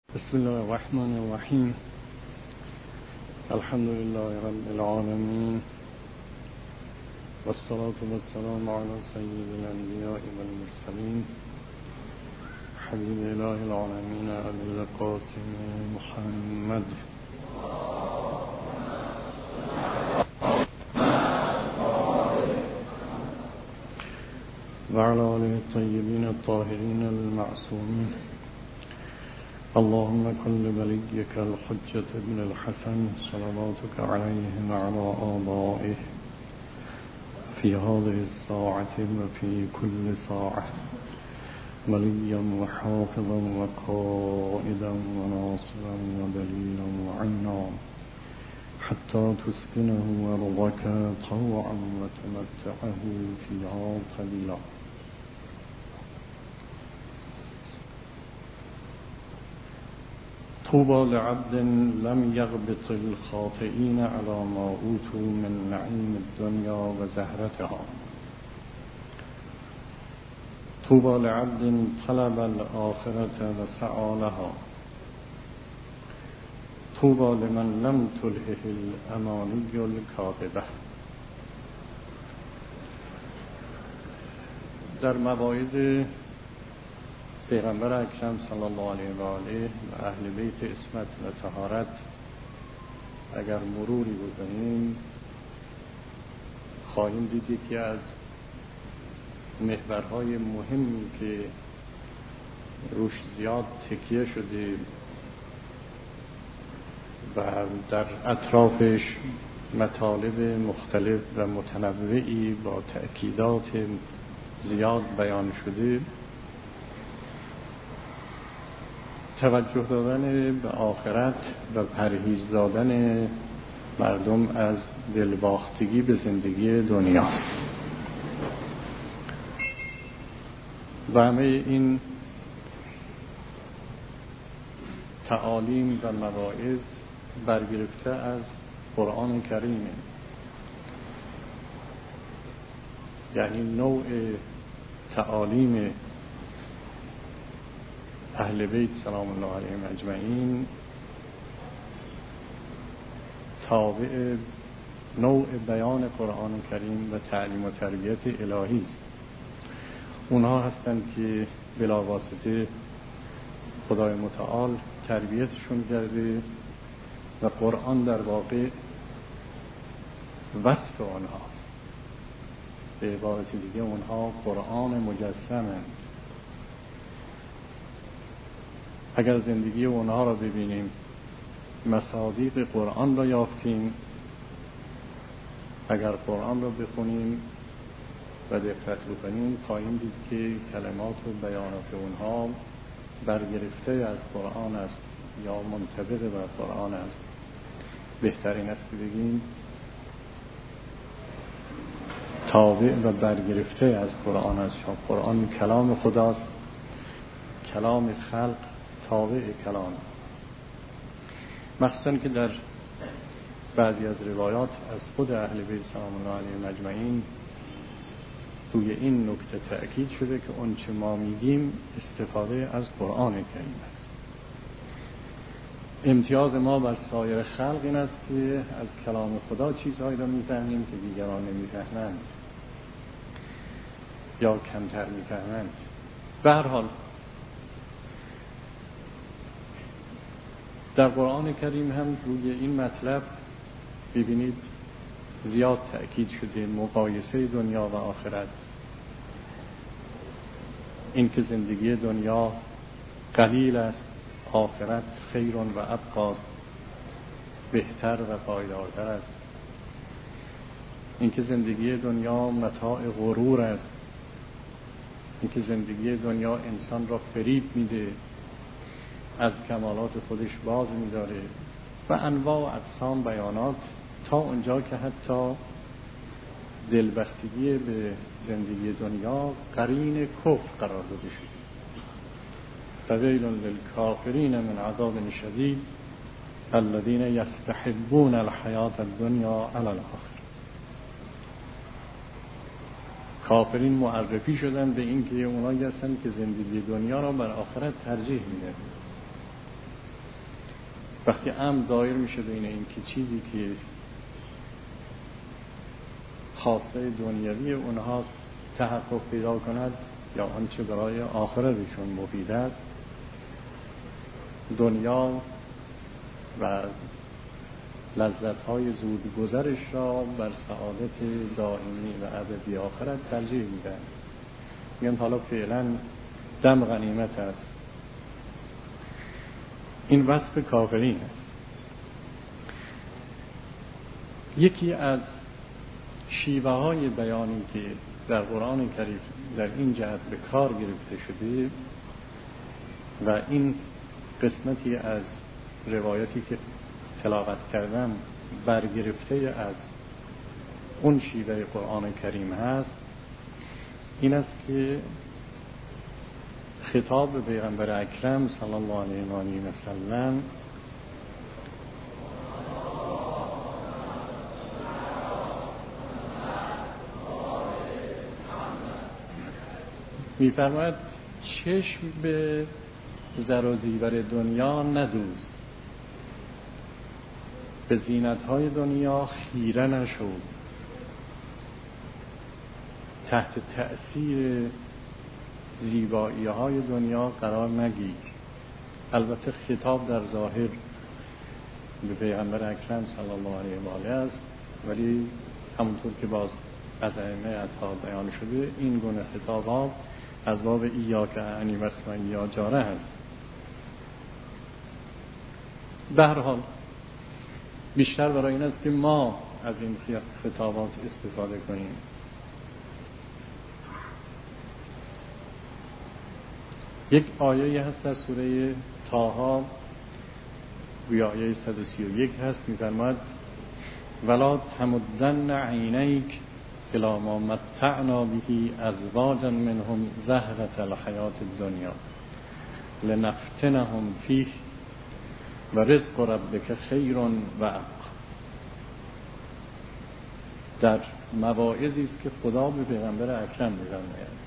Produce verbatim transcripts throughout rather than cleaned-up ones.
بسم الله الرحمن الرحیم. الحمد لله رب العالمین والصلاة والسلام على سید الانبیاء والمرسلین حبیب اله العالمین ابی القاسم محمد و علی آله الطیبین الطاهرین المعصومین. اللهم كن لوليك الحجة ابن الحسن صلواتك عليه وعلى آبائه في هذه الساعة وفي كل ساعة وليا وحافظا وقائدا وناصرا ودليلا وعينا حتى تسكنه أرضك طوعا وتمتعه فيها طويلا. طوبى لعبد لم يغبط الخاطئين على ما أوتوا من نعيم الدنيا وزهرتها. طوبى لعبد طلب الآخرة وسعى لها. طوبى لمن لم تلهه الأماني الكاذبة. در مواعظ پیغمبر اکرم صلی الله علیه و آله و اهل بیت عصمت و طهارت اگر مروری بکنیم خواهیم دید یکی از محورهای مهمی که روش زیاد تکیه شده و در اطرافش مطالب مختلف و متنوعی با تأکیدات زیاد بیان شده، توجه دادن به آخرت و پرهیز دادن مردم از دلباختگی به زندگی دنیا و همه این تعالیم و مواعظ برگرفته از قرآن کریمه. یعنی نوع تعالیم اهل بیت سلام الله علیهم اجمعین تابع نوع بیان قرآن کریم و تعلیم و تربیت الهی است. اونها هستند که بلا واسطه خدای متعال تربیتشون کرده و قرآن در واقع وصف اونهاست. به عبارت دیگه اونها قرآن مجسمند. اگر زندگی اونها را ببینیم مصادیق قرآن را یافتیم، اگر قرآن را بخونیم و دقت بکنیم خواهیم دید که کلمات و بیانات اونها برگرفته از قرآن است یا منطبق بر قرآن است. بهترین است که بگیم تابع و برگرفته از قرآن است. قرآن کلام خداست، کلام خلق تابع کلام است. مخصوصا که در بعضی از روایات از خود اهل بیت سلام الله علیهم اجمعین روی این نکته تأکید شده که اون چه ما میگیم استفاده از قرآن کریم است. امتیاز ما بر سایر خلق این است که از کلام خدا چیزهایی را میفهمیم که دیگران نمیفهمند یا کمتر میفهمند. به هر حال در قرآن کریم هم روی این مطلب ببینید زیاد تأکید شده، مقایسه دنیا و آخرت، این که زندگی دنیا قلیل است، آخرت خیر و ابقاست، بهتر و پایدارتر است. این که زندگی دنیا متاع غرور است، این که زندگی دنیا انسان را فریب میده، از کمالات خودش باز می‌داره و انواع و اقسام بیانات تا اونجا که حتی دلبستگی به زندگی دنیا قرین کفر قرار داده شده. فویل للکافرین من عذاب شدید الذین یستحبون الحیاة الدنیا علی الاخره. کافرین معرفی شدن به این که اونایی هستن که زندگی دنیا را بر آخرت ترجیح میدن. وقتی امر دایر میشه بین این که چیزی که خواسته دنیوی اونهاست تحقق پیدا کند یا آنچه برای آخرتشون مفید است، دنیا و لذت‌های زود گذرش را بر سعادت دائمی و ابدی آخرت ترجیح میدن. میگن حالا فعلا دم غنیمت است. این وصف کافرین است. یکی از شیوه های بیانی که در قرآن کریم در این جهت به کار گرفته شده و این قسمتی از روایتی که تلاوت کردم برگرفته از اون شیوه قرآن کریم هست، این است که خطاب به پیغمبر اکرم صلی الله علیه و سلم می‌فرماید چشم به زر و زیور دنیا ندوز، به زینت‌های دنیا خیره نشو، تحت تأثیر زیبایی‌های دنیا قرار نگیر. البته خطاب در ظاهر به پیغمبر اکرم صلی الله علیه و آله است، ولی همونطور که باز از ائمه اطهار بیان شده این گونه خطابات از باب ایاک عنی واسمعی یا جاره است. به هر حال بیشتر برای این است که ما از این خطابات استفاده کنیم. یک آیه هست در سوره طه، گویا آیه صد و سی و یک هست، می‌فرماید ولا تمدن عینیک الی ما متعنا به ازواجا منهم زهرة الحیات الدنیا لنفتنهم فیه و رزق ربک خیر و ابقی. در مواعظی است که خدا به پیغمبر اکرم می‌فرماید.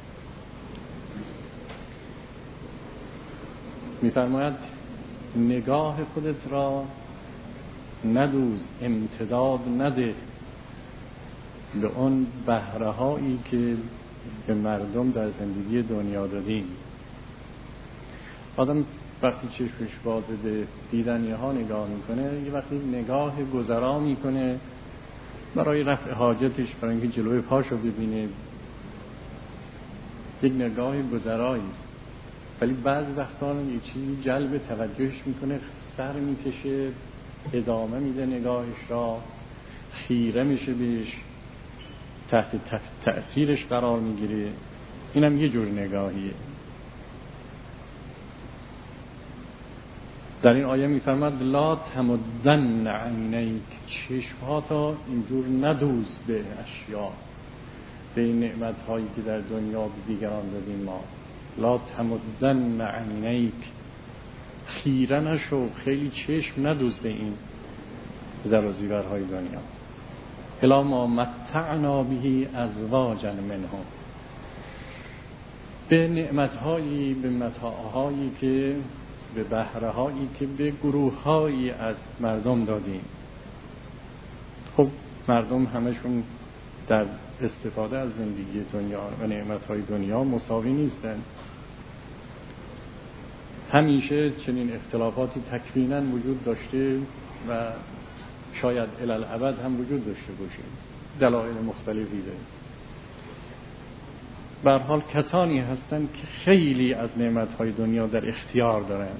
می‌فرماید نگاه خودت را ندوز، امتداد نده به اون بهره‌هایی که به مردم در زندگی دنیا دادیم. آدم وقتی چشمش باز به دیدنی ها نگاه میکنه، یه وقتی نگاه گذرا میکنه برای رفع حاجتش، برای اینکه جلوی پاشو ببینه، یک نگاه گذرایی است. ولی بعض وقتا یه چیزی جلب توجهش میکنه، سر میکشه، ادامه میده نگاهش را، خیره میشه بهش، تحت تأثیرش قرار میگیره. اینم یه جور نگاهیه. در این آیه میفرماد لا تمدن عینیک، چشمهاتا اینجور ندوز به اشیا، به این نعمتهایی که در دنیا به دیگران دادیم ما. لا تمدن عینیک، خیره نشو، خیلی چشم ندوز به این زر و زیورهای دنیا. الی ما متعنا به ازواجا منهم، به نعمتهایی، به متاعهایی که به بهره‌هایی که به گروه‌هایی از مردم دادیم. خب مردم همشون در استفاده از زندگی دنیا و نعمت‌های دنیا مساوی نیستند. همیشه چنین اختلافاتی تکویناً وجود داشته و شاید الالعبد هم وجود داشته باشه، دلایل مختلفی داره. به هر حال کسانی هستند که خیلی از نعمت‌های دنیا در اختیار دارن.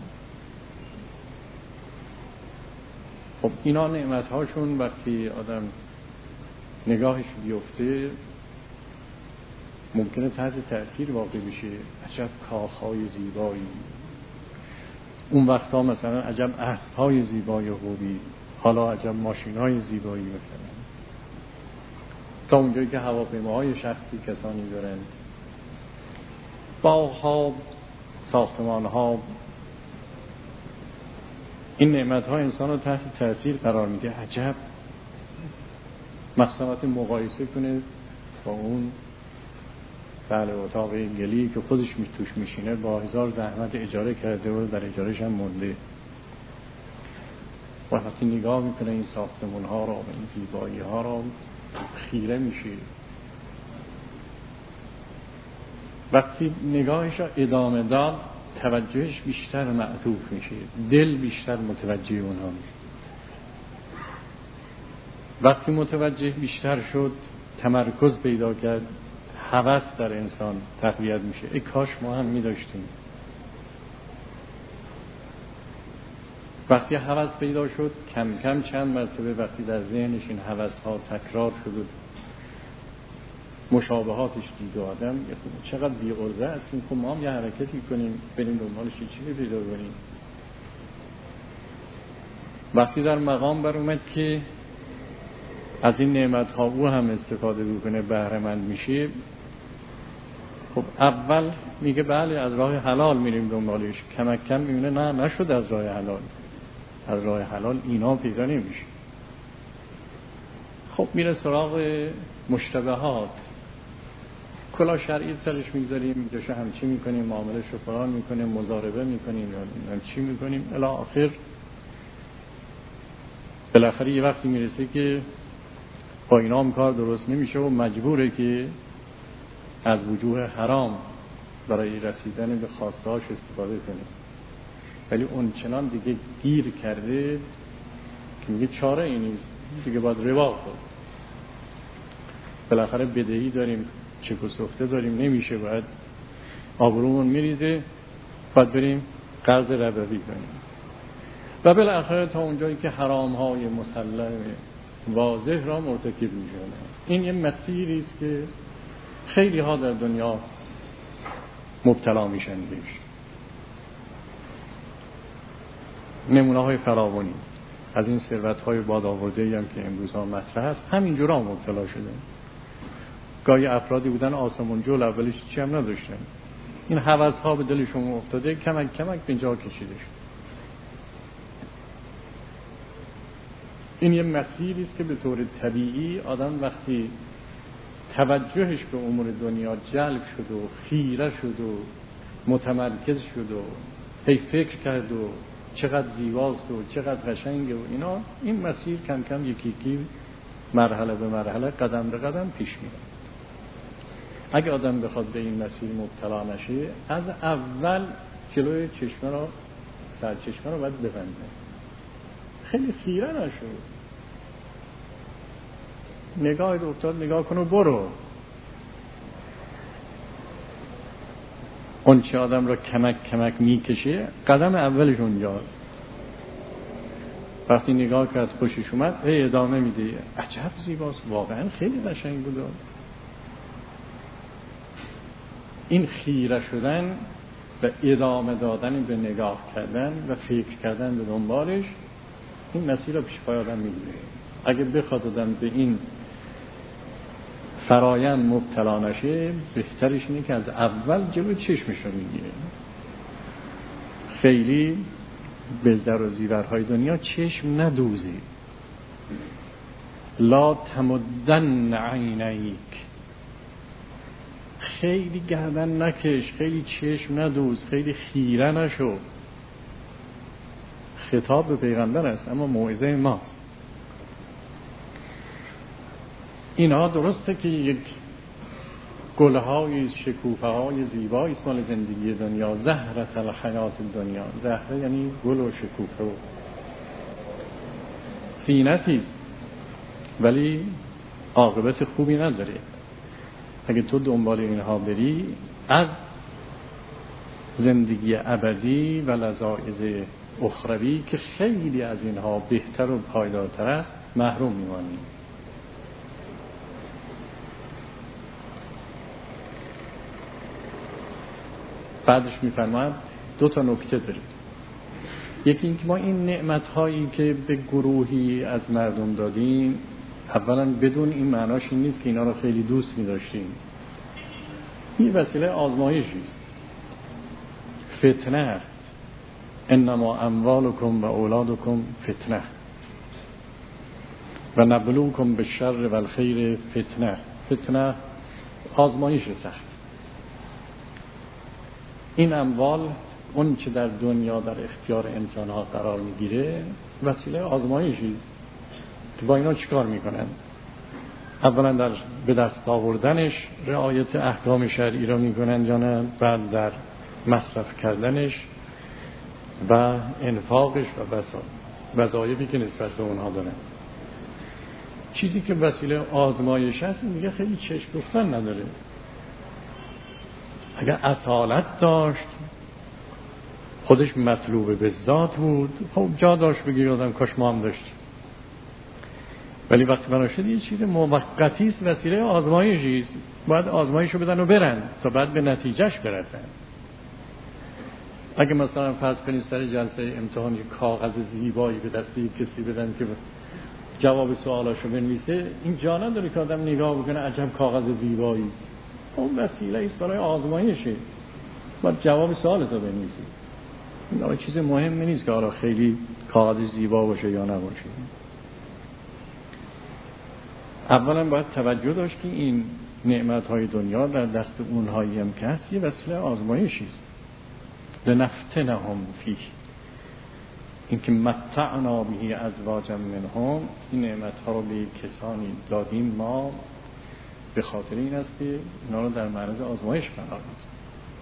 خب اینا نعمت‌هاشون وقتی آدم نگاهش بیفته ممکنه تحت تأثیر واقع بشه. عجب کاخ‌های زیبایی، اون وقتا مثلا عجب اسب‌های زیبایی و خوبی، حالا عجب ماشین‌های زیبایی مثلا، تا اونجایی که هواپیماهای شخصی کسانی دارن، باغ‌ها، ساختمان‌ها. این نعمت‌ها انسان رو تحت تأثیر قرار میده. عجب مثلا مقایسه کنه با اون بله اتاق گلی که خودش می توش میشینه، با هزار زحمت اجاره کرده و در اجارهش هم مونده. و وقتی نگاه میکنه این ساختمون ها را و این زیبایی ها را خیره میشه. وقتی نگاهش را ادامه داد توجهش بیشتر معطوف میشه، دل بیشتر متوجه اونها میشه. وقتی متوجه بیشتر شد، تمرکز پیدا کرد، هوس در انسان تقویت میشه. ای کاش ما هم میداشتیم. وقتی هوس پیدا شد، کم کم چند مرتبه وقتی در ذهنش این هوس ها تکرار شد و مشابهاتش دید و آدم چقدر بی‌غرضه هستیم، خب ما هم یه حرکتی کنیم، بریم دنبالش یه چیزی پیدا کنیم. وقتی در مقام بر اومد که از این نعمت ها او هم استفاده بکنه، بهره مند میشه، خب اول میگه بله از راه حلال میریم دنبالش، کمک کم میبینه نه نشد از راه حلال، از راه حلال اینا پیدا نمیشه. خب میره سراغ مشتبهات، کلا شرعی سرش میگذاریم، اینجاشو همچی میکنیم، معاملش رو فلان میکنیم، مضاربه میکنیم یا همچی میکنیم الی آخر. بالاخره یه وقتی میرسه که با اینا هم کار درست نمیشه و مجبوره که از وجوه حرام برای رسیدن به خواستهاش استفاده کنه. ولی اون چنان دیگه گیر کرده که میگه چاره ای نیست دیگه، باید ربا خورد. بالاخره بدهی داریم، چک و سفته داریم، نمیشه، باید آبرومون میریزه، باید بریم قرض ربوی کنیم. و بالاخره تا اونجایی که حرام های مسلم واضح را مرتکب میشه. این یه مسیری است که خیلی ها در دنیا مبتلا میشن بهش. نمونه های فراوانی از این ثروت های بادآورده‌ای هم که امروز ها مطرح است همینجورا مبتلا شده. گاهی افرادی بودن آسمون جول، اولش چی هم نداشتن، این هوس ها به دلشون افتاده، کمک کمک به جا کشیده شد. این یه مسیری است که به طور طبیعی آدم وقتی توجهش به امور دنیا جلب شد و خیره شد و متمرکز شد و هی فکر کرد و چقدر زیباست و چقدر قشنگه و اینا، این مسیر کم کم یکی یکی مرحله به مرحله قدم به قدم پیش میره. اگه آدم بخواد به این مسیر مبتلا نشه، از اول جلوی چشمه را سر چشمه را باید ببنده، خیلی خیره نشد، نگاهت افتاد نگاه کن و برو. اون چه آدم را کمک کمک میکشه قدم اولش اونجاست. وقتی نگاه کرد خوشش اومد، ای ادامه میده، عجب زیباست، واقعا خیلی قشنگ بود. این خیره شدن و ادامه دادن به نگاه کردن و فکر کردن به دنبالش، این مسیر را پیش پای آدم میگیره. اگه بخواد آدم به این فرایند مبتلا نشه، بهترش اینه که از اول جلو چشمش رو میگیره. خیلی به زر و زیورهای دنیا چشم ندوزی، لا تمدن عینیک، خیلی گردن نکش، خیلی چشم ندوز، خیلی خیره نشو. خطاب به پیغمبر است اما موعظه ماست. اینها درسته که یک گلهای شکوفه های زیبایی است مال زندگی دنیا، زهرة الحیات دنیا، زهره یعنی گل و شکوفه و زینتی است، ولی عاقبت خوبی نداره. اگه تو دنبال اینها بری، از زندگی ابدی و لذایذ اخروی که خیلی از اینها بهتر و پایدارتر است محروم میمانی. بعدش میفرماد دو تا نکته داریم. یکی اینکه ما این نعمت‌هایی که به گروهی از مردم دادیم، اولا بدون این معناش این نیست که اینا رو خیلی دوست می‌داشتیم. این وسیله آزمایشی است، فتنه است. انما اموالکم و اولادکم فتنه و نبلوکم بالشر و الخیر فتنه. فتنه آزمایش سخت. این اموال اون چه در دنیا در اختیار انسان ها قرار میگیره وسیله آزمایشی است که با اینا چیکار میکنن. اولا در به دست آوردنش رعایت احکام شرعی را میکنن یا نه، بعد در مصرف کردنش و انفاقش و وظایفی که نسبت به اونها دارن. چیزی که وسیله آزمایش هست این دیگه خیلی چشم گفتن نداره. اگر اصالت داشت خودش مطلوب به ذات بود، خب جا داشت بگیر آدم کاش ما هم داشتیم. ولی وقتی بنا شد یه چیز موقتی است، وسیله آزمایشی است، باید آزمایشو بدن و برن تا بعد به نتیجهش برسن. اگه مثلا فرض کنید سر جلسه امتحان یک کاغذ زیبایی به دست یک کسی بدن که جواب سوالاشو بنویسه، این جا نداره که آدم نگاه بکنه عجب کاغذ زیبایی است. اون وسیله است برای آزمایشه، باید جواب سوالتو بنویسی. این چیز مهمی نیست که آره خیلی کاغذ زیبا باشه یا نباشه. اولا باید توجه داشت که این نعمت‌های دنیا در دست اونهایی هم که هست یه وسیله آزمایشی است. لنفتنهم فیه، این که متعنا به ازواجا منهم، این نعمت‌ها رو به کسانی دادیم ما به خاطر این است که اینا رو در معرض آزمایش قرار بدیم.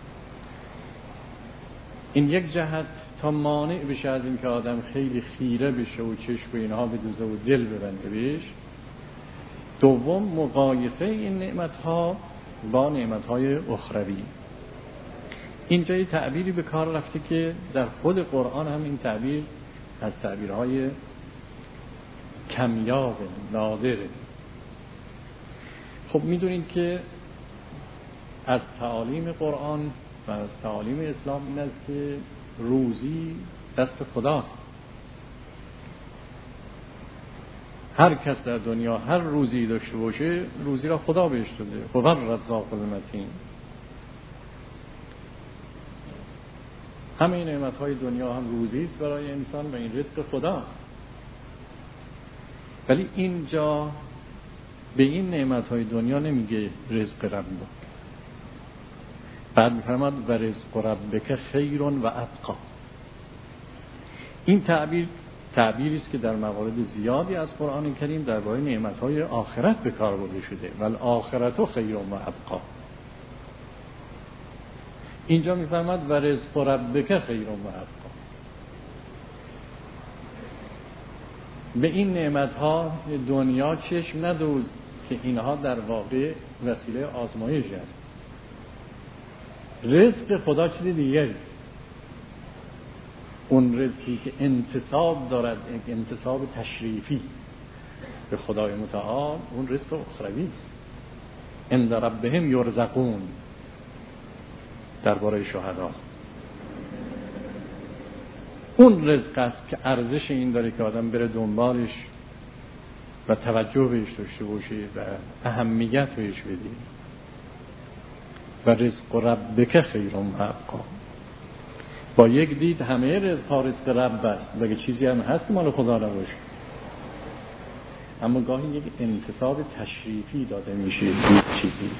این یک جهت تا مانع بشه از این که آدم خیلی خیره بشه و چشم به اینها بدوزه و دل ببنده بهش. دوم مقایسه این نعمت‌ها با نعمت‌های اخروی. اینجا یه تعبیری به کار رفته که در خود قرآن هم این تعبیر از تعبیرهای کمیاب نادره. خب میدونید که از تعالیم قرآن و از تعالیم اسلام این است که روزی دست خداست. هر کس در دنیا هر روزی داشته باشه روزی را خدا بهش داده. هو الرزاق المتین. همه نعمت‌های دنیا هم روزی است برای انسان و این رزق خداست. ولی اینجا به این نعمت‌های دنیا نمیگه رزق رب. بعد می‌فرماد و رزق ربک خیر و ابقی. این تعبیر تعبیری است که در موارد زیادی از قرآن کریم درباره نعمت‌های آخرت به کار برده شده. والآخرة خیر و ابقی. اینجا می‌فرماد و رزق ربک خیر و ابقی. به این نعمت‌ها دنیا چشم ندوز که اینها در واقع وسیله آزمایش است. رزق خدا چیز دیگری است. اون رزقی که انتساب دارد، انتساب تشریفی به خدای متعال، اون رزق اخروی است. عند ربهم یرزقون درباره شهداست. اون رزق است که ارزش این داره که آدم بره دنبالش و توجه بهش داشته باشه و اهمیت بهش بده. و رزق ربک خیر و ابقی. با یک دید همه رزق ها رزق رب است، بگه چیزی هم هست مال خدا نباشه، اما گاهی یک انتصاب تشریفی داده میشه یک چیزی.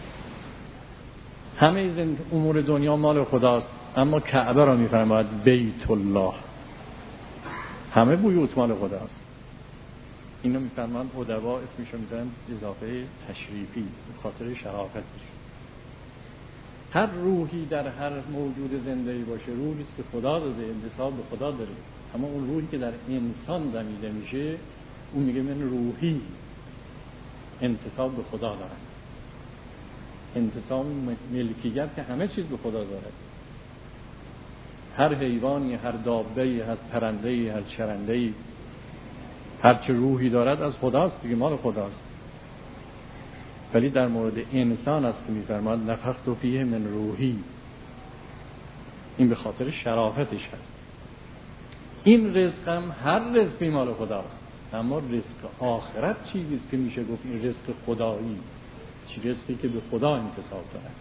همه امور دنیا مال خداست، اما کعبه را میفرماید بیت الله. همه بیوت مال خداست. اینو میفرماید ادبا اسمشو میذارن اضافه تشریفی به خاطر شرافتش. هر روحی در هر موجود زنده‌ای باشه روحی است که خدا داده، انتساب به خدا داره. اما اون روحی که در انسان دمیده میشه اون میگه من روحی انتساب به خدا دارم. انتساب ملکیت که همه چیز به خدا داره. هر حیوانی، هر دابه‌ای، هر پرنده‌ای، هر چرنده‌ای، هر چه روحی دارد از خداست دیگه، مال خداست. ولی در مورد انسان است که می‌فرماد نفخت فیه من روحی. این به خاطر شرافتش هست. این رزق هم هر رزقی مال خداست، اما رزق آخرت چیزی است که میشه گفت این رزق خدایی، چی رزقی که به خدا انتساب دارد.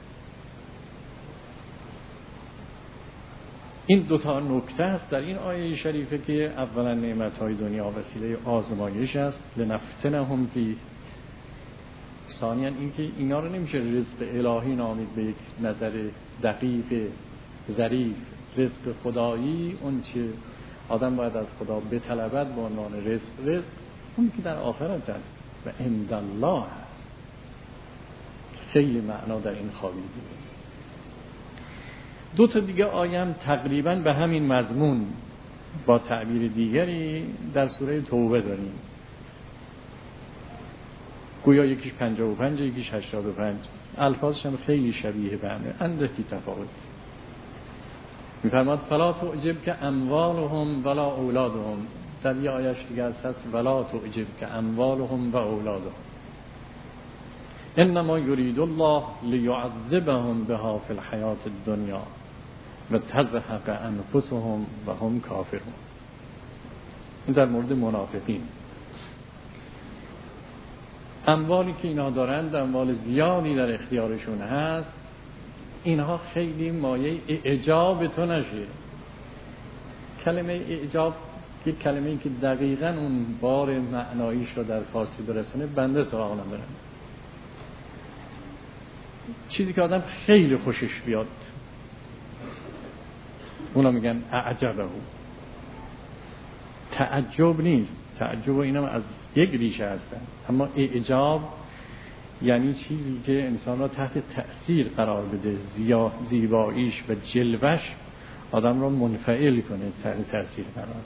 این دوتا نکته است در این آیه شریفه که اولا نعمت‌های دنیا وسیله آزمایش است، لنفتنهم فیه. ثانیاً اینکه اینا رو نمیشه رزق الهی نامید به یک نظر دقیق ظریف رزق خدایی، اون چه آدم باید از خدا بطلبد به عنوان رزق، رزق اون که در آخرت است و عند الله هست. خیلی معنا در این خوابیده. دو تا دیگه آیم تقریبا به همین مضمون با تعبیر دیگری در سوره توبه داریم. گویا یکیش پنجاه و پنج، یکیش هشتاد و پنج، الفاظش هم خیلی شبیه به همه، اندکی تفاوت. میفرماد فلا تعجب که اموالهم ولا اولادهم. در یه آیش دیگه هست ولا تعجب که اموالهم و اولادهم انما یرید الله لیعذبهم بها فی الحیات الدنیا و تزهق انفسهم و هم کافرون. این در مورد منافقین. اموالی که اینها دارند، اموال زیادی در اختیارشون هست، اینها خیلی مایه اعجاب تو نشه. کلمه اعجاب که کلمه‌ای که دقیقاً اون بار معناییش رو در فارسی برسونه بنده سراغ ندارم. چیزی که آدم خیلی خوشش بیاد اونا میگن اعجبه. تعجب نیست، تعجب و اینم از یک ریشه هستن، اما اعجاب یعنی چیزی که انسان را تحت تأثیر قرار بده، زیا زیباییش و جلوش آدم را منفعل کنه، تحت تأثیر قرار.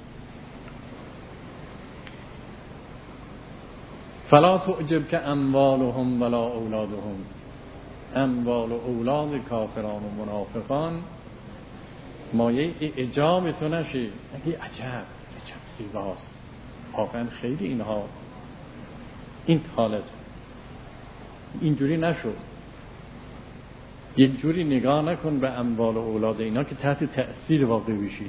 فلا تعجب که اموالهم ولا اولادهم. اموال و اولاد کافران و منافقان مایه اعجاب تو نشه. اگه عجب عجب زیباست، واقعا خیلی اینها این حالت اینجوری نشد. یک جوری نگاه نکن به اموال و اولاد اینا که تحت تأثیر واقع بشی.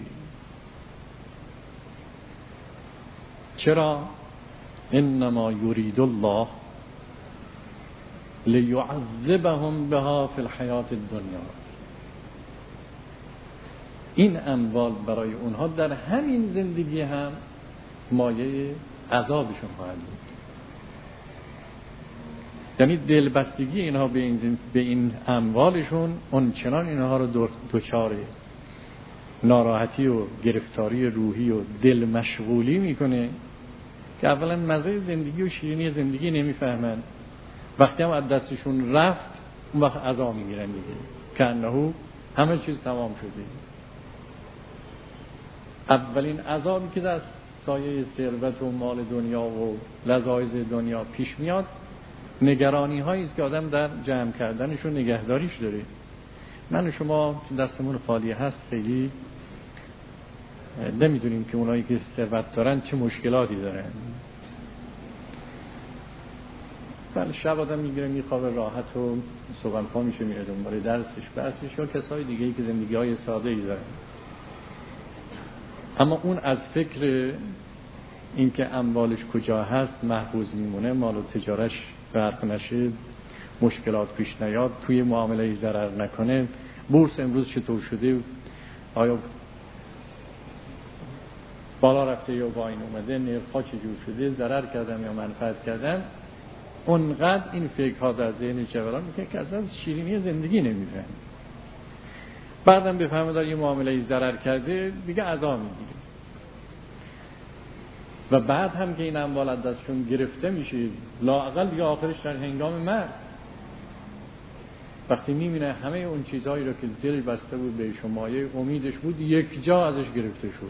چرا؟ انما یرید الله لیعذبهم بها فی الحیات الدنیا. این اموال برای اونها در همین زندگی هم مایه عذابشون خواهد بود. یعنی دلبستگی اینها به این, به این اموالشون اون چنان اینها رو دچار ناراحتی و گرفتاری روحی و دل مشغولی میکنه که اولا مزه زندگی و شیرینی زندگی نمیفهمن. وقتی هم از دستشون رفت اون وقت عذاب میگیرن دیگه، که انه همه چیز تمام شده. اولین عذابی که در سایه ثروت و مال دنیا و لذایذ دنیا پیش میاد نگرانی هایی است که آدم در جمع کردنش و نگهداریش داره. من و شما دستمون خالی هست، خیلی نمیدونیم که اونایی که ثروت دارن چه مشکلاتی دارن. بله، شب آدم میگیره میخوابه راحت و صبح پا میشه میره دنبال درسش بحثش یا کسای دیگه‌ای که زندگی های ساده ای دارن. اما اون از فکر اینکه اموالش کجا هست محفوظ میمونه، مال و تجارش غرق نشه، مشکلات پیش نیاد، توی معامله ضرر نکنه، بورس امروز چطور شده، آیا بالا رفته یا پایین اومده، نرخ‌ها چجور شده، ضرر کردم یا منفعت کردم، اونقدر این فکرها در ذهن جوانان میکنه که اصلا شیرینی زندگی نمیفهمه. بعدم بفهمه در یه معامله ضرر کرده دیگه عذاب میگیره. و بعد هم که این اموال از دستشون گرفته میشه، لااقل یا آخرش در هنگام مرگ وقتی میبینه همه اون چیزهایی رو که دل بسته بود به شمایه امیدش بود یک جا ازش گرفته شد.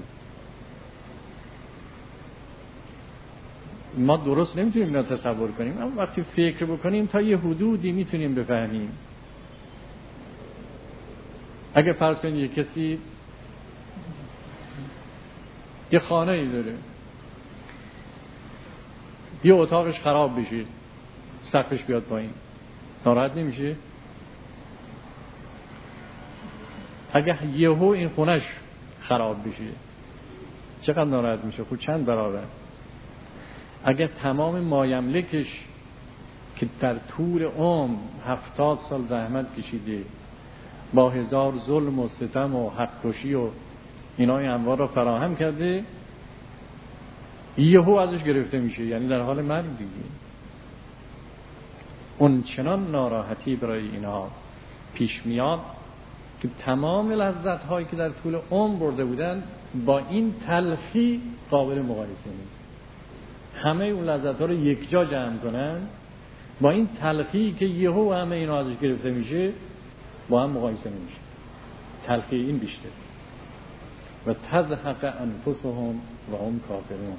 ما درست نمیتونیم اینا تصور کنیم، اما وقتی فکر بکنیم تا یه حدودی میتونیم بفهمیم. اگه فرض کنید یه کسی یه خانه ای داره، یه اتاقش خراب بشه، سقفش بیاد پایین، ناراحت نمیشه؟ اگه یهو این خونش خراب بشه چقدر ناراحت میشه؟ خود چند برابر. اگه تمام مایملکش که در طول عمر هفتاد سال زحمت کشیده با هزار ظلم و ستم و حق کشی و اینای انواع را فراهم کرده یهو ازش گرفته میشه، یعنی در حال مرگ دیگه. اون چنان ناراحتی برای اینا پیش میاد که تمام لذت هایی که در طول عمر برده بودن با این تلخی قابل مقایسه نیست. همه اون لذت ها رو یک جا جمع کنن با این تلخی که یهو همه اینا ازش گرفته میشه با هم مقایسه نمیشه. تلخی این بیشتر. و تزهق انفسهم و هم کافرون،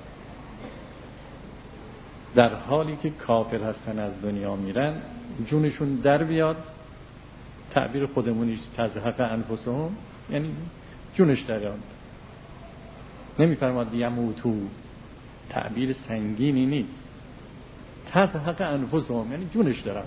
در حالی که کافر هستن از دنیا میرن جونشون در بیاد. تعبیر خودمونیش تزهق انفسهم یعنی جونش در بیاد، نمیفرماد یموتو، تعبیر سنگینی نیست. تزهق انفسهم یعنی جونش در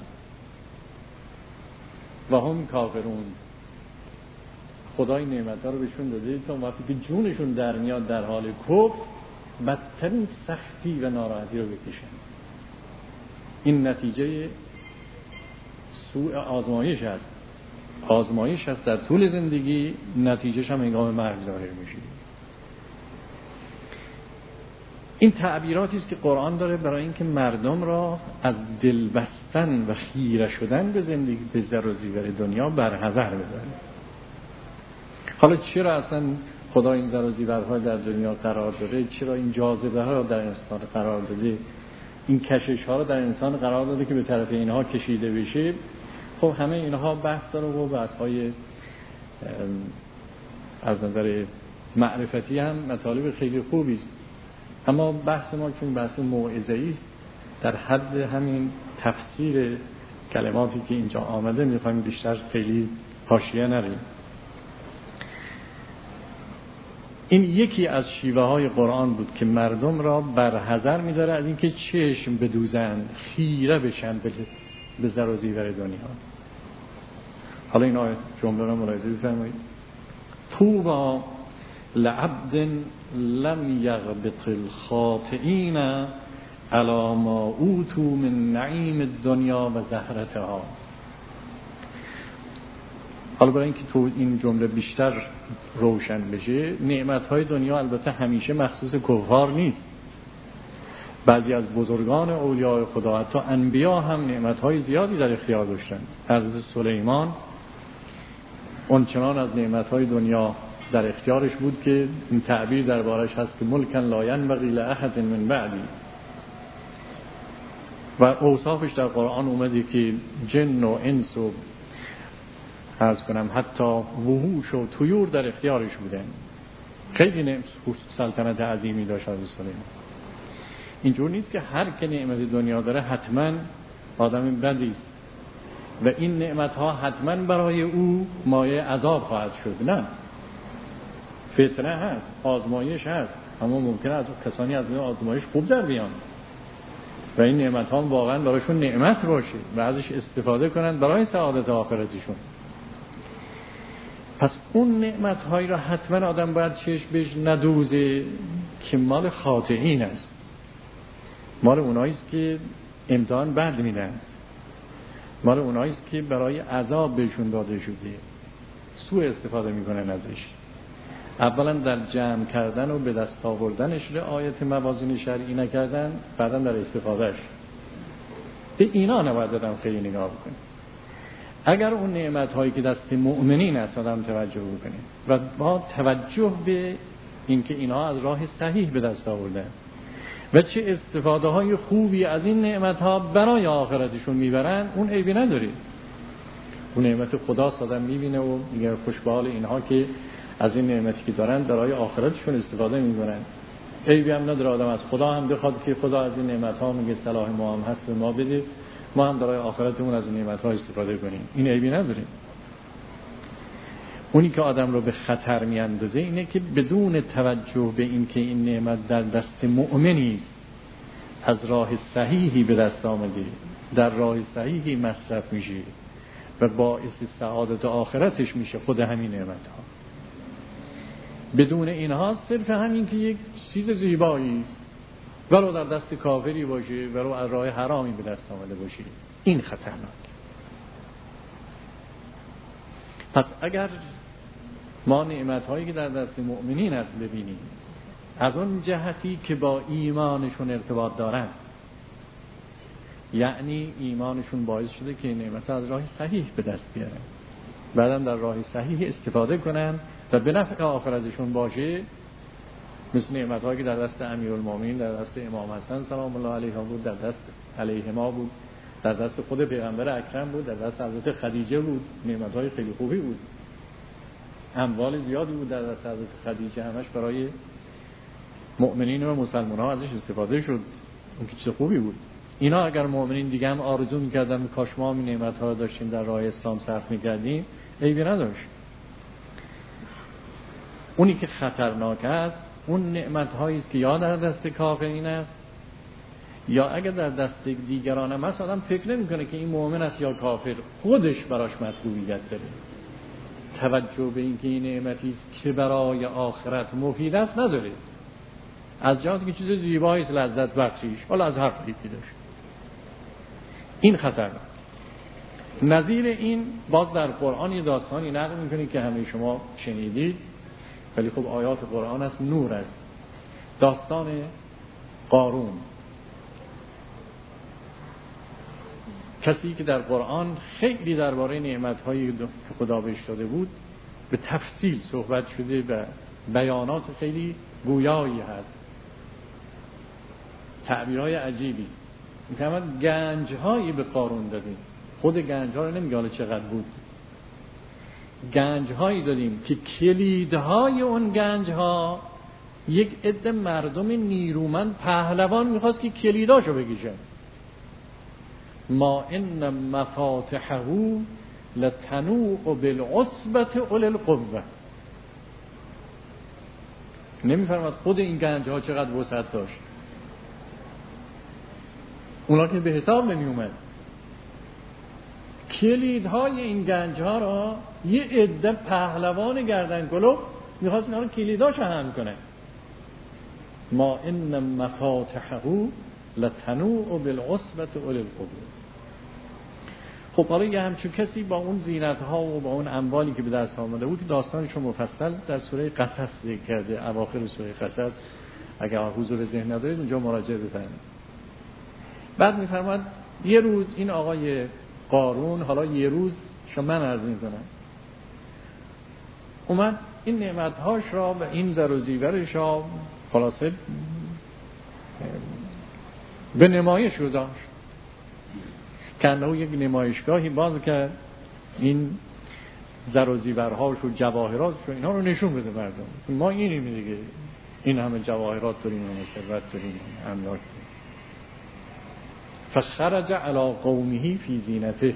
و هم کافرون. خدای نعمت‌ها رو بهشون داده تا وقتی که جونشون در میاد در حال کفر بدترین سختی و ناراحتی رو بکشن. این نتیجه سوء آزمایش است. آزمایش است در طول زندگی، نتیجهش هم هنگام مرگ ظاهر میشه. این تعبیراتی است که قرآن داره برای اینکه مردم را از دل بستن و خیره شدن به زندگی به زر و زیور دنیا برحذر بداره. حالا چرا اصلا خدا این زر و زیورها در دنیا قرار داده؟ چرا این جاذبه ها در انسان قرار داده؟ این کشش ها رو در انسان قرار داده که به طرف اینها کشیده بشه؟ خب همه اینها بحث داره و بحث های از نظر معرفتی هم مطالب خیلی خوبی است. اما بحث ما چون بحث موعظه‌ای است، در حد همین تفسیر کلماتی که اینجا آمده میخوایم بیشتر خیلی حاشیه نریم. این یکی از شیوه های قرآن بود که مردم را برحذر می‌داره از اینکه چشم بدوزند، خیره بشن به زر و زیور دنیا. حالا این آیه جمله را ملاحظه بفرمایید. طوبی لعبد لم یغبط الخاطئین علی ما اوتوا من نعیم الدنیا و زهرتها. حالا برای اینکه تو این جمله بیشتر روشن بشه، نعمت‌های دنیا البته همیشه مخصوص کفار نیست. بعضی از بزرگان اولیاء خدا، حتی انبیا هم نعمت‌های زیادی در اختیار داشتن. حضرت سلیمان اونچنان از نعمت‌های دنیا در اختیارش بود که این تعبیر دربارش هست که ملکن لا ینبغی لأحد من بعدی. و اوصافش در قرآن اومده که جن و انس و عرض کنم حتی وحوش و طیور در اختیارش بودن. خیلی نعمت سلطنت عظیمی داشت حضرت سلیمان. اینجور نیست که هر که نعمت دنیا داره حتما آدم بدی است و این نعمت‌ها حتما برای او مایه عذاب خواهد شد. نه، فتنه هست، آزمایش هست، اما ممکنه از کسانی از این آزمایش خوب در بیان و این نعمت‌ها واقعا برایشون نعمت باشه و ازش استفاده کنن برای سعادت آخرتشون. پس اون نعمت‌هایی را حتما آدم باید چشم بهش ندوزه که مال خاطئین است، مال اونایی است که امتحان بد میدن، مال اونایی است که برای عذاب بهشون داده شده، سوء استفاده میکنن ازش. اولا در جمع کردن و به دست آوردنش رعایت موازین شرعی نکردن، بعدا در استفادهش. به اینا نباید آدم خیلی نگاه بکنه. اگر اون نعمت هایی که دست مؤمنین است آدم توجه بکنه و با توجه به اینکه اینها از راه صحیح به دست آوردن و چه استفاده های خوبی از این نعمت ها برای آخرتشون میبرن، اون عیبی نداره. اون نعمت خداست، آدم میبینه و میگه خوشبال اینها که از این نعمتی که دارن برای آخرتشون استفاده میکنن. عیبی هم نداره آدم از خدا هم بخواد که خدا از این نعمت ها میگه صلاح ما هم هست به ما بده، ما هم برای آخرتمون از این نعمت ها استفاده کنیم. این عیبی نداره. اونی که آدم رو به خطر میاندازه اینه که بدون توجه به این که این نعمت در دست مؤمنی است، از راه صحیحی به دست آمده، در راه صحیحی مصرف میشه و باعث سعادت آخرتش میشه خود همین نعمت ها. بدون اینها صرف همین که یک چیز زیبایی است ولو در دست کافری باشه، ولو از راه حرامی به دست آمده باشه، این خطرناک. پس اگر ما نعمت‌هایی که در دست مؤمنین است ببینیم از اون جهتی که با ایمانشون ارتباط دارن، یعنی ایمانشون باعث شده که نعمت از راه صحیح به دست بیارن، بعدم در راه صحیح استفاده کنن و به نفع آخرتشون باشه، مثل نعمت‌هایی که در دست امیرالمومنین، در دست امام حسن سلام الله علیه بود، در دست علیهما بود، در دست خود پیغمبر اکرم بود، در دست حضرت خدیجه بود. نعمت‌های خیلی خوبی بود، اموال زیادی بود در دست حضرت خدیجه، همش برای مؤمنین و مسلمان‌ها ازش استفاده شد. اون که چیز خوبی بود. اینا اگر مؤمنین دیگه هم آرزو می‌کردن کاش ما این نعمت‌ها رو داشتیم در راه اسلام صرف می‌کردیم، عیبی نداشت. اونی که خطرناک است اون نعمت‌هایی است که یا در دست کافرین است یا اگر در دست دیگران هم هست، آدم فکر نمی‌کنه که این مؤمن است یا کافر، خودش براش مطلوبیت داره. توجه به اینکه این نعمتی است که برای آخرت مفید است نداره. از جهاتی که چیز زیبایی است، لذت بخشیش، حالا از هر طریقی داشت. این خطرناک. نظیر این باز در قرآن یه داستانی نقل می‌کنه که همه شما شنیدید، ولی خب آیات قرآن است، نور است. داستان قارون، کسی که در قرآن خیلی درباره نعمت‌هایی که خدا بهش داده بود به تفصیل صحبت شده و بیانات خیلی گویایی هست، تعبیرهای عجیبی است. میگم گنج‌هایی به قارون دادیم، خود گنج‌ها رو نمیگه حالا چقدر بود، گنج‌هایی دادیم که کلیدهای اون گنج‌ها یک عده مردم نیرومند پهلوان می‌خواست که کلیداشو بگیرن. ما ان مفاتحه لتنوء بالعصبة اولي القوة. نمی‌فرماد خود این گنج‌ها چقدر وسعت داشت، اونا که به حساب نمی اومد. کلیدهای این گنج‌ها را یه عده پهلوان گردن کلوف می‌خواست اینا رو کلیداشو هم کنه. ما ان مفاتحه لتنوء بالعصبة اولي القوة. خب حالا یه همچون کسی با اون زینت‌ها و با اون اموالی که به دست آمده بود، داستانش رو مفصل در سوره قصص ذکر کرده، اواخر سوره قصص. اگر حضور ذهن ندارید اونجا مراجعه بفرمایید. بعد می‌فرماد یه روز این آقای قارون، حالا یه روز شما من عرض می‌کنم، اومد این نعمت‌هاش را و این زر و زیورش را خلاصه به نمایش گذاشت. کنه یک نمایشگاهی باز کرد، این زر و زیورهاش و جواهراتش و اینا رو نشون بده مردم. ما اینیم دیگه، این همه جواهرات داریم و ثروت داریم، املاک داریم. فخرج علی قومه فی زینته.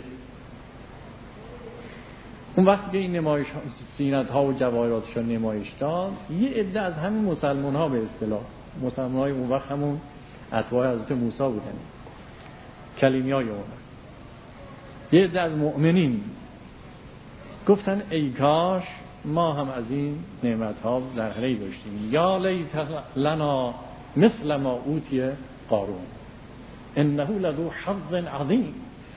اون وقتی که این نمایش زینت ها و جواهراتش رو نمایش داد، یه عده از همین مسلمان ها، به اصطلاح مسلمان های اون وقت همون اتباع حضرت موسی بودن، کلیمی های اون، یه عده از مؤمنین گفتن ای کاش ما هم از این نعمت ها در حلی داشتیم. یا لیت لنا مثل ما اوتی قارون انه لذو حظ عظیم.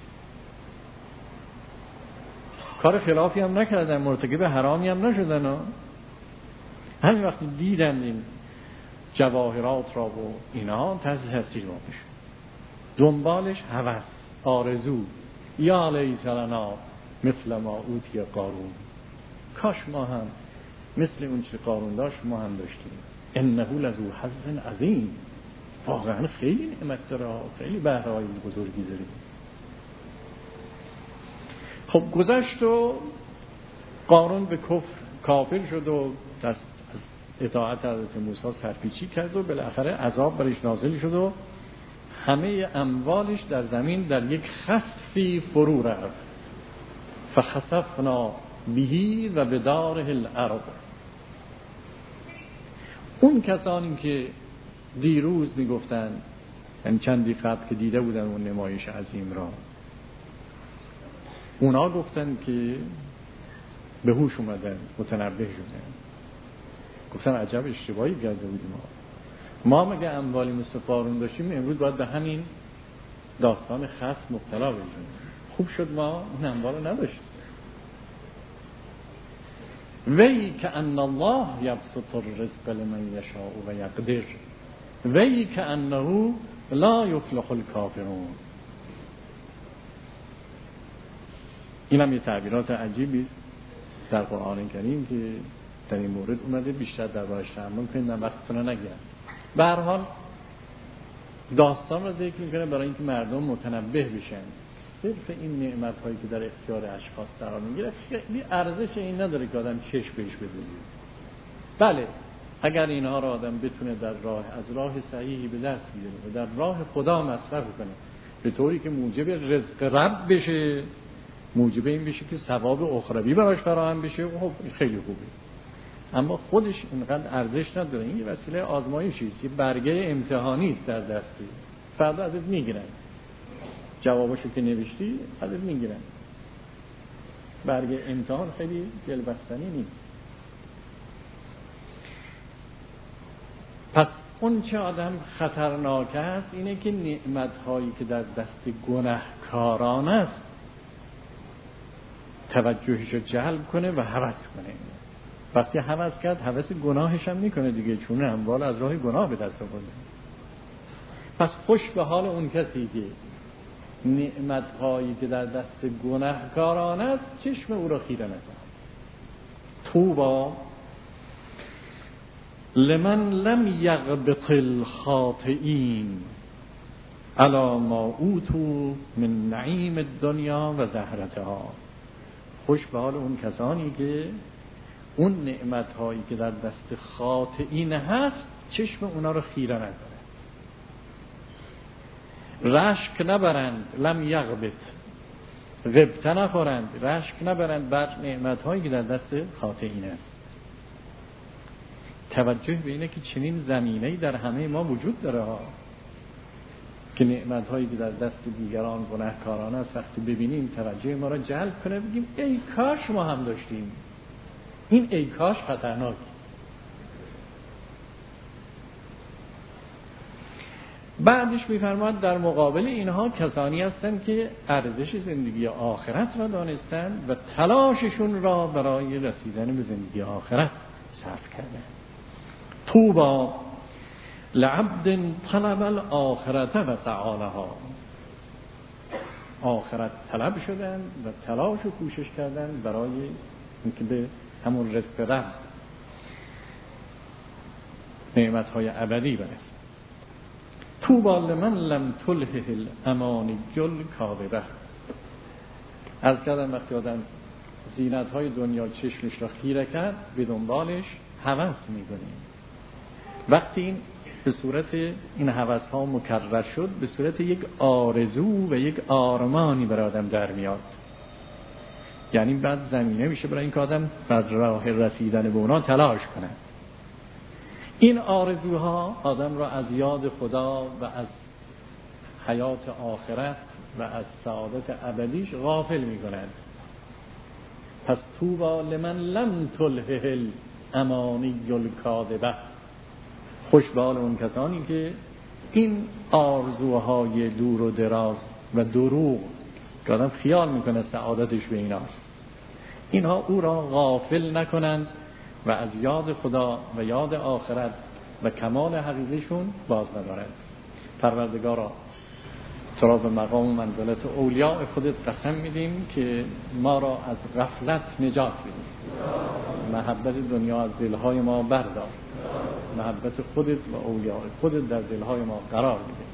کار خلافی هم نکردن، مرتکب حرامی هم نشدن. همین وقتی دیدن این جواهرات را و اینا تحت تاثیر واقع شد، دنبالش هوس، آرزو. یا لیت لنا مثل ما اوتی قارون، کاش ما هم مثل اون چه قارون داشت ما هم داشتیم. انه لذو حظ عظیم، واقعا خیلی نعمت داره، خیلی بهره‌های بزرگی داره. خب گذشت و قارون به کفر کافر شد و دست از اطاعت حضرت موسی سرپیچی کرد و بالاخره عذاب برش نازل شد و همه اموالش در زمین در یک خسفی فرو رفت. فخسفنا بهی و بداره الارض. اون کسانی که دیروز میگفتن، یعنی چندی قبل که دیده بودن اون نمایش عظیم را، اونا گفتن که به هوش اومدن، متنبه شدن، گفتن عجب اشتباهی کرده بودیم ما ما مگه اموالی مثل قارون داشتیم امروز باید به همین داستان خسف مبتلا بشیم. خوب شد ما این اموال رو نداشتیم. وی که ان الله یبسط الرزق لمن یشاء و یقدر وی که انه لا یفلح الکافرون. این هم یه تعبیرات عجیبی است در قرآن کریم که در این مورد اومده بیشتر در باش تأمل کنید، من وقتتون رو نگیرم. به هر حال داستان رو ذکر میکنه برای اینکه مردم متنبه بشن. صرف این نعمت هایی که در اختیار اشخاص قرار میگیره خیلی ارزش این نداره که آدم چشم بهش بدوزه. بله اگر اینها رو آدم بتونه در راه از راه صحیحی به دست بیاره و در راه خدا مصرف کنه به طوری که موجب رزق رب بشه، موجب این بشه که ثواب اخروی براش فراهم بشه، خب خیلی خوبه. اما خودش اینقدر ارزش نداره. این یه وسیله آزمایشی است، یه برگه امتحانی است در دستی. فردا ازت میگیرن، جوابشو که نوشتی ازت میگیرن. برگه امتحان خیلی دلبستنی نیست. پس اون چه آدم خطرناک است اینه که نعمت‌هایی که در دست گناهکاران است توجهشو جلب کنه و هوس کنه. وقتی هوس کرد هوس گناهش هم میکنه دیگه، چون اموال از راه گناه به دست آورده. پس خوش به حال اون کسی که نعمت‌هایی که در دست گناهکاران است چشم او را خیره نکنه. طوبا لمن لم یغبط الخاطئین علی ما اوتوا من نعیم الدنیا و زهرتها. خوش به حال اون کسانی که اون نعمت‌هایی که در دست خاطئین هست چشم اونا رو خیره نکنه، رشک نبرند. لم یغبط، غبطه نخورند، رشک نبرند بر نعمت‌هایی که در دست خاطئین است. توجه به اینه که چنین زمینه‌ای در همه ما وجود داره ها، که نعمت‌هایی که در دست دیگران گناهکاران است وقتی ببینیم توجه ما را جلب کنه، بگیم ای کاش ما هم داشتیم. این ای کاش خطرناک. بعدش می‌فرماد در مقابل اینها کسانی هستند که ارزش زندگی آخرت را دانستند و تلاششون را برای رسیدن به زندگی آخرت صرف کردند. طوبا لعبد طلب الآخرت و سعالها. آخرت طلب شدن و تلاش و کوشش کردن برای اینکه به همون رزق رب، نعمت‌های ابدی برسن. طوبا لمن لم تلهه الامانی الکاذبه. از کردن وقتی آدم زینت‌های دنیا چشمش را خیره کرد به دنبالش هوس می‌کنیم. وقتی این به صورت این هوس‌ها مکرر شد به صورت یک آرزو و یک آرمانی برای آدم در میاد، یعنی بعد زمینه میشه برای این که آدم بر راه رسیدن به اونا تلاش کنه. این آرزوها آدم را از یاد خدا و از حیات آخرت و از سعادت ابدیش غافل میکنند. پس طوبا لمن لم تلهه الامانی الکاذبه. خوش به حال اون کسانی که این آرزوهای دور و دراز و دروغ که آدم خیال میکنه سعادتش به ایناست، اینها او را غافل نکنند و از یاد خدا و یاد آخرت و کمال حقیقیشون باز ندارند. پروردگارا تو را به مقام و منزلت اولیاء خودت قسم میدیم که ما را از غفلت نجات بدیم، محبت دنیا از دلهای ما بردار، محبت خودت و اولیاء خودت در دلهای ما قرار بده.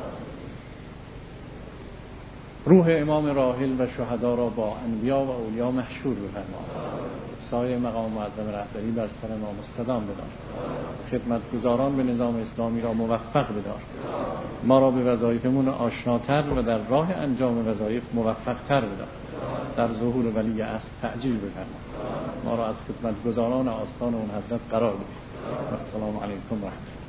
روح امام راحل و شهدا را با انبیا و اولیاء محشور بفرما. سایه مقام معظم رهبری بر سر ما مستدام بدار. خدمتگزاران به نظام اسلامی را موفق بدار. ما را به وظایفمون آشناتر و در راه انجام وظایف موفق‌تر بدار. در ظهور ولی اصل تعجیل بفرما. ما را از خدمتگزاران آستان اون حضرت قرار بده. السلام علیکم و رحمت الله.